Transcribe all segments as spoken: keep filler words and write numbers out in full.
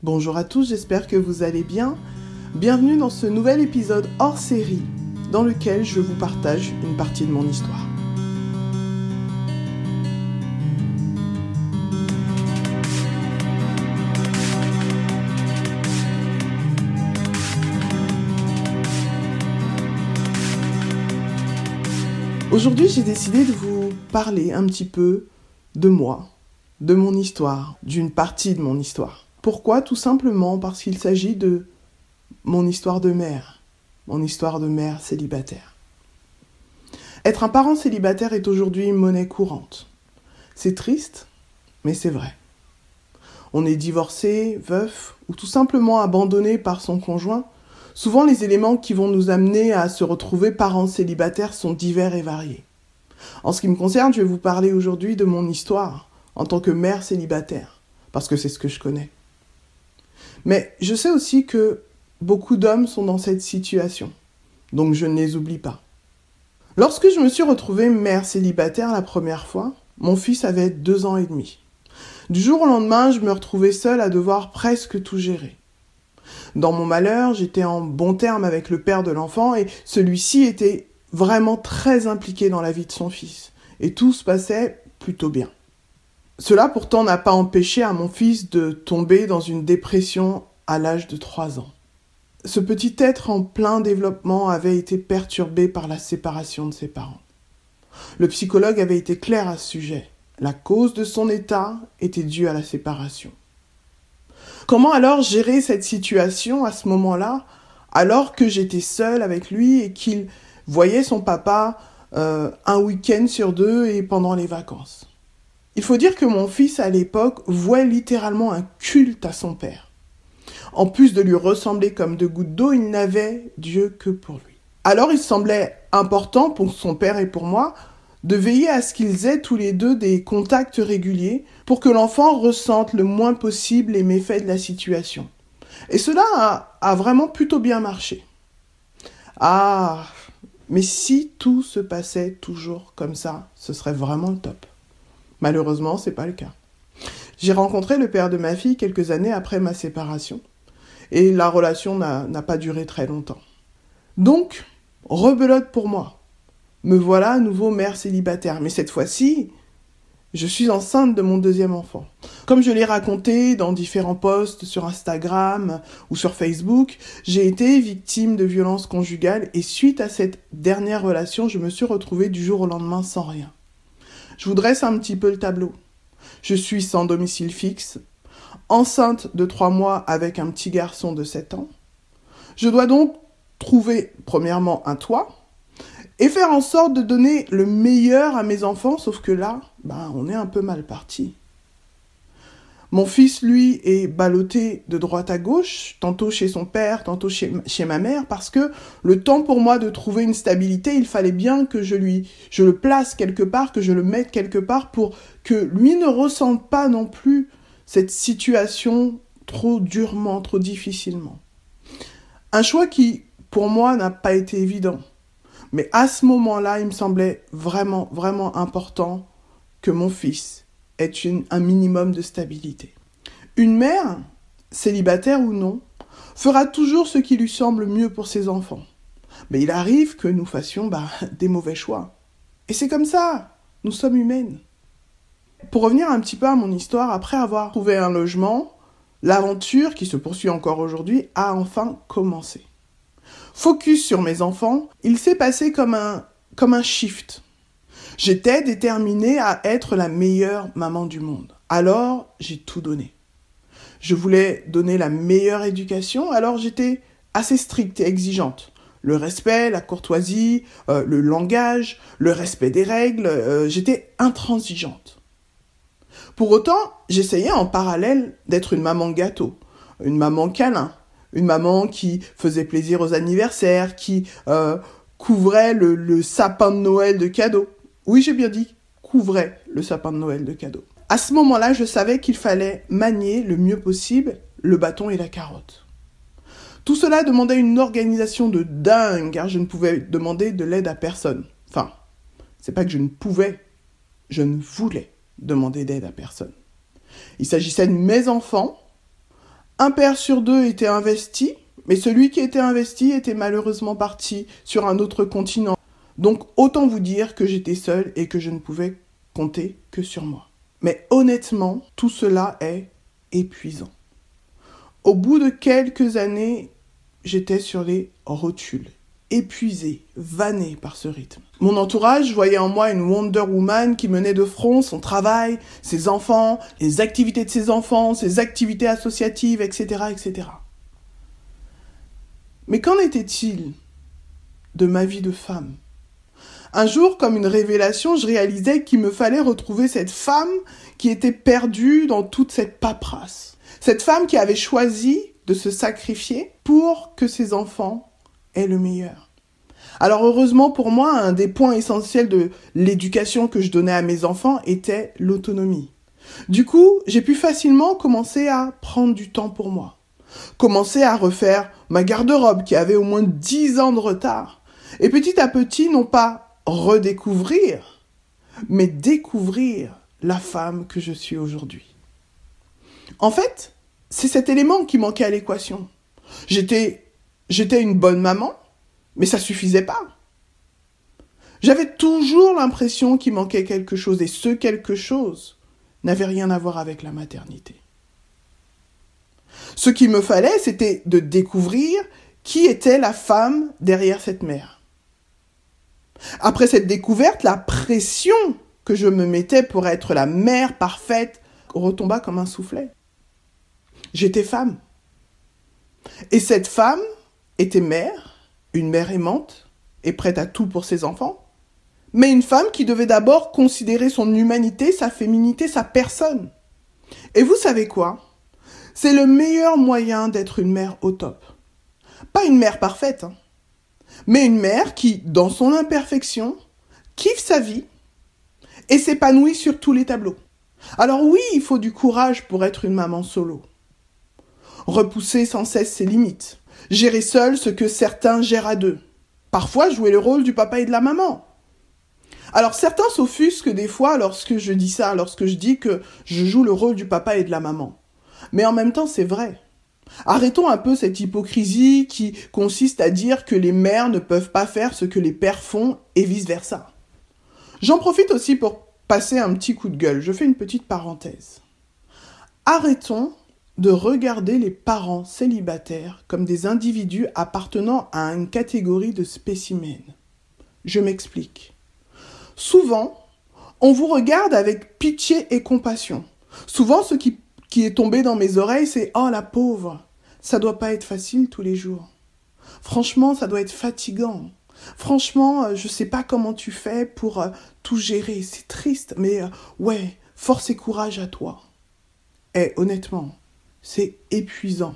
Bonjour à tous, j'espère que vous allez bien. Bienvenue dans ce nouvel épisode hors série dans lequel je vous partage une partie de mon histoire. Aujourd'hui, j'ai décidé de vous parler un petit peu de moi, de mon histoire, d'une partie de mon histoire. Pourquoi ? Tout simplement parce qu'il s'agit de mon histoire de mère, mon histoire de mère célibataire. Être un parent célibataire est aujourd'hui une monnaie courante. C'est triste, mais c'est vrai. On est divorcé, veuf, ou tout simplement abandonné par son conjoint. Souvent, les éléments qui vont nous amener à se retrouver parents célibataires sont divers et variés. En ce qui me concerne, je vais vous parler aujourd'hui de mon histoire en tant que mère célibataire, parce que c'est ce que je connais. Mais je sais aussi que beaucoup d'hommes sont dans cette situation, donc je ne les oublie pas. Lorsque je me suis retrouvée mère célibataire la première fois, mon fils avait deux ans et demi. Du jour au lendemain, je me retrouvais seule à devoir presque tout gérer. Dans mon malheur, j'étais en bon terme avec le père de l'enfant et celui-ci était vraiment très impliqué dans la vie de son fils. Et tout se passait plutôt bien. Cela pourtant n'a pas empêché à mon fils de tomber dans une dépression à l'âge de trois ans. Ce petit être en plein développement avait été perturbé par la séparation de ses parents. Le psychologue avait été clair à ce sujet. La cause de son état était due à la séparation. Comment alors gérer cette situation à ce moment-là, alors que j'étais seule avec lui et qu'il voyait son papa euh, un week-end sur deux et pendant les vacances ? Il faut dire que mon fils, à l'époque, vouait littéralement un culte à son père. En plus de lui ressembler comme deux gouttes d'eau, il n'avait Dieu que pour lui. Alors il semblait important pour son père et pour moi de veiller à ce qu'ils aient tous les deux des contacts réguliers pour que l'enfant ressente le moins possible les méfaits de la situation. Et cela a, a vraiment plutôt bien marché. Ah, mais si tout se passait toujours comme ça, ce serait vraiment le top. Malheureusement, c'est pas le cas. J'ai rencontré le père de ma fille quelques années après ma séparation et la relation n'a, n'a pas duré très longtemps. Donc, rebelote pour moi. Me voilà à nouveau mère célibataire, mais cette fois-ci, je suis enceinte de mon deuxième enfant. Comme je l'ai raconté dans différents posts sur Instagram ou sur Facebook, j'ai été victime de violences conjugales et suite à cette dernière relation, je me suis retrouvée du jour au lendemain sans rien. Je vous dresse un petit peu le tableau. Je suis sans domicile fixe, enceinte de trois mois avec un petit garçon de sept ans. Je dois donc trouver, premièrement, un toit et faire en sorte de donner le meilleur à mes enfants, sauf que là, ben, on est un peu mal parti. Mon fils, lui, est ballotté de droite à gauche, tantôt chez son père, tantôt chez, chez ma mère, parce que le temps pour moi de trouver une stabilité, il fallait bien que je lui, je le place quelque part, que je le mette quelque part pour que lui ne ressente pas non plus cette situation trop durement, trop difficilement. Un choix qui, pour moi, n'a pas été évident. Mais à ce moment-là, il me semblait vraiment, vraiment important que mon fils ait une, un minimum de stabilité. Une mère, célibataire ou non, fera toujours ce qui lui semble mieux pour ses enfants. Mais il arrive que nous fassions bah, des mauvais choix. Et c'est comme ça, nous sommes humaines. Pour revenir un petit peu à mon histoire, après avoir trouvé un logement, l'aventure, qui se poursuit encore aujourd'hui, a enfin commencé. Focus sur mes enfants, il s'est passé comme un, comme un shift. J'étais déterminée à être la meilleure maman du monde. Alors, j'ai tout donné. Je voulais donner la meilleure éducation, alors j'étais assez stricte et exigeante. Le respect, la courtoisie, euh, le langage, le respect des règles, euh, j'étais intransigeante. Pour autant, j'essayais en parallèle d'être une maman gâteau, une maman câlin, une maman qui faisait plaisir aux anniversaires, qui euh, couvrait le, le sapin de Noël de cadeaux. Oui, j'ai bien dit, couvrait le sapin de Noël de cadeaux. À ce moment-là, je savais qu'il fallait manier le mieux possible le bâton et la carotte. Tout cela demandait une organisation de dingue, car je ne pouvais demander de l'aide à personne. Enfin, c'est pas que je ne pouvais, je ne voulais demander d'aide à personne. Il s'agissait de mes enfants, Un père sur deux était investi, mais celui qui était investi était malheureusement parti sur un autre continent. Donc autant vous dire que j'étais seule et que je ne pouvais compter que sur moi. Mais honnêtement, tout cela est épuisant. Au bout de quelques années, j'étais sur les rotules, épuisée, vannée par ce rythme. Mon entourage voyait en moi une Wonder Woman qui menait de front son travail, ses enfants, les activités de ses enfants, ses activités associatives, et cetera, et cetera. Mais qu'en était-il de ma vie de femme ? Un jour, comme une révélation, je réalisais qu'il me fallait retrouver cette femme qui était perdue dans toute cette paperasse. Cette femme qui avait choisi de se sacrifier pour que ses enfants aient le meilleur. Alors heureusement pour moi, un des points essentiels de l'éducation que je donnais à mes enfants était l'autonomie. Du coup, j'ai pu facilement commencer à prendre du temps pour moi. Commencer à refaire ma garde-robe qui avait au moins dix ans de retard. Et petit à petit, non pas redécouvrir, mais découvrir la femme que je suis aujourd'hui. En fait, c'est cet élément qui manquait à l'équation. J'étais, j'étais une bonne maman, mais ça suffisait pas. J'avais toujours l'impression qu'il manquait quelque chose, et ce quelque chose n'avait rien à voir avec la maternité. Ce qu'il me fallait, c'était de découvrir qui était la femme derrière cette mère. Après cette découverte, la pression que je me mettais pour être la mère parfaite retomba comme un soufflet. J'étais femme. Et cette femme était mère, une mère aimante et prête à tout pour ses enfants, mais une femme qui devait d'abord considérer son humanité, sa féminité, sa personne. Et vous savez quoi ? C'est le meilleur moyen d'être une mère au top. Pas une mère parfaite, hein, mais une mère qui, dans son imperfection, kiffe sa vie et s'épanouit sur tous les tableaux. Alors oui, il faut du courage pour être une maman solo. Repousser sans cesse ses limites. Gérer seul ce que certains gèrent à deux. Parfois jouer le rôle du papa et de la maman. Alors certains s'offusquent des fois lorsque je dis ça, lorsque je dis que je joue le rôle du papa et de la maman. Mais en même temps, c'est vrai. Arrêtons un peu cette hypocrisie qui consiste à dire que les mères ne peuvent pas faire ce que les pères font et vice-versa. J'en profite aussi pour passer un petit coup de gueule. Je fais une petite parenthèse. Arrêtons de regarder les parents célibataires comme des individus appartenant à une catégorie de spécimens. Je m'explique. Souvent, on vous regarde avec pitié et compassion. Souvent, ce qui qui est tombé dans mes oreilles, c'est « Oh, la pauvre, ça doit pas être facile tous les jours. Franchement, ça doit être fatigant. Franchement, je sais pas comment tu fais pour euh, tout gérer. C'est triste, mais euh, ouais, force et courage à toi. » Eh, honnêtement, c'est épuisant.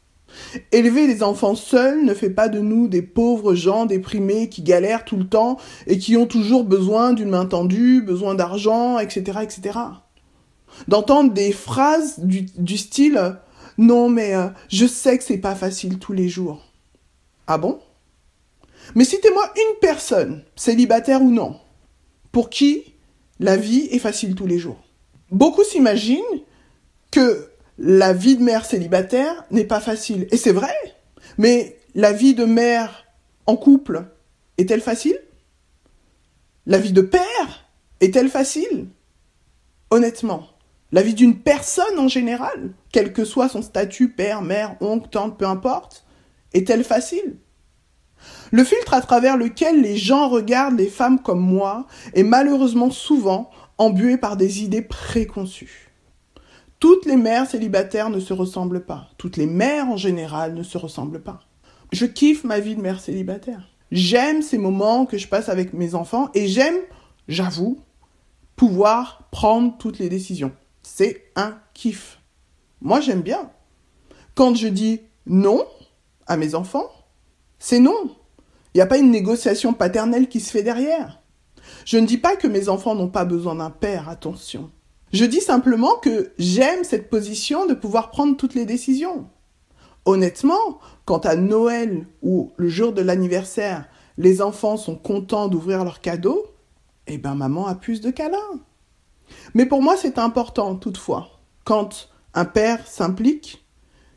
Élever des enfants seuls ne fait pas de nous des pauvres gens déprimés qui galèrent tout le temps et qui ont toujours besoin d'une main tendue, besoin d'argent, et cetera, et cetera. D'entendre des phrases du, du style « Non, mais euh, je sais que c'est pas facile tous les jours. » Ah bon ? Mais citez-moi une personne, célibataire ou non, pour qui la vie est facile tous les jours. Beaucoup s'imaginent que la vie de mère célibataire n'est pas facile. Et c'est vrai, mais la vie de mère en couple est-elle facile ? La vie de père est-elle facile ? Honnêtement. La vie d'une personne en général, quel que soit son statut, père, mère, oncle, tante, peu importe, est-elle facile ? Le filtre à travers lequel les gens regardent les femmes comme moi est malheureusement souvent embué par des idées préconçues. Toutes les mères célibataires ne se ressemblent pas. Toutes les mères en général ne se ressemblent pas. Je kiffe ma vie de mère célibataire. J'aime ces moments que je passe avec mes enfants et j'aime, j'avoue, pouvoir prendre toutes les décisions. C'est un kiff. Moi, j'aime bien. Quand je dis non à mes enfants, c'est non. Il n'y a pas une négociation paternelle qui se fait derrière. Je ne dis pas que mes enfants n'ont pas besoin d'un père, attention. Je dis simplement que j'aime cette position de pouvoir prendre toutes les décisions. Honnêtement, quand à Noël ou le jour de l'anniversaire, les enfants sont contents d'ouvrir leurs cadeaux, eh ben maman a plus de câlins. Mais pour moi, c'est important, toutefois, quand un père s'implique,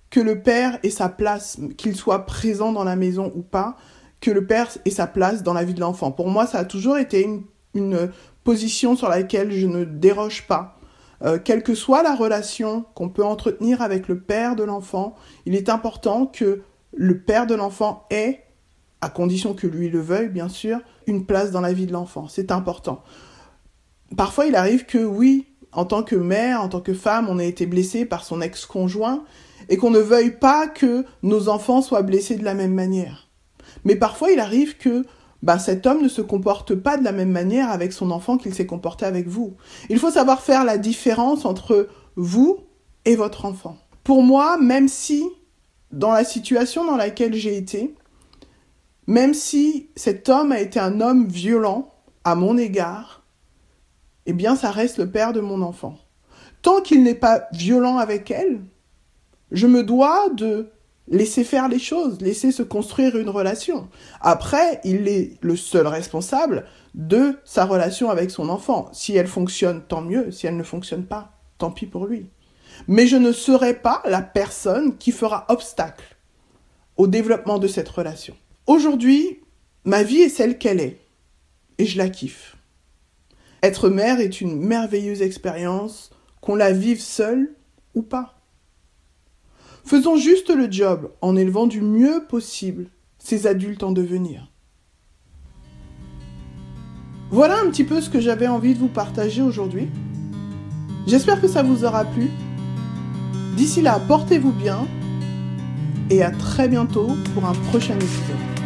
que le père ait sa place, qu'il soit présent dans la maison ou pas, que le père ait sa place dans la vie de l'enfant. Pour moi, ça a toujours été une, une position sur laquelle je ne déroge pas. Euh, quelle que soit la relation qu'on peut entretenir avec le père de l'enfant, il est important que le père de l'enfant ait, à condition que lui le veuille, bien sûr, une place dans la vie de l'enfant. C'est important. Parfois, il arrive que oui, en tant que mère, en tant que femme, on ait été blessé par son ex-conjoint et qu'on ne veuille pas que nos enfants soient blessés de la même manière. Mais parfois, il arrive que bah, cet homme ne se comporte pas de la même manière avec son enfant qu'il s'est comporté avec vous. Il faut savoir faire la différence entre vous et votre enfant. Pour moi, même si, dans la situation dans laquelle j'ai été, même si cet homme a été un homme violent à mon égard, eh bien, ça reste le père de mon enfant. Tant qu'il n'est pas violent avec elle, je me dois de laisser faire les choses, laisser se construire une relation. Après, il est le seul responsable de sa relation avec son enfant. Si elle fonctionne, tant mieux. Si elle ne fonctionne pas, tant pis pour lui. Mais je ne serai pas la personne qui fera obstacle au développement de cette relation. Aujourd'hui, ma vie est celle qu'elle est. Et je la kiffe. Être mère est une merveilleuse expérience, qu'on la vive seule ou pas. Faisons juste le job en élevant du mieux possible ces adultes en devenir. Voilà un petit peu ce que j'avais envie de vous partager aujourd'hui. J'espère que ça vous aura plu. D'ici là, portez-vous bien et à très bientôt pour un prochain épisode.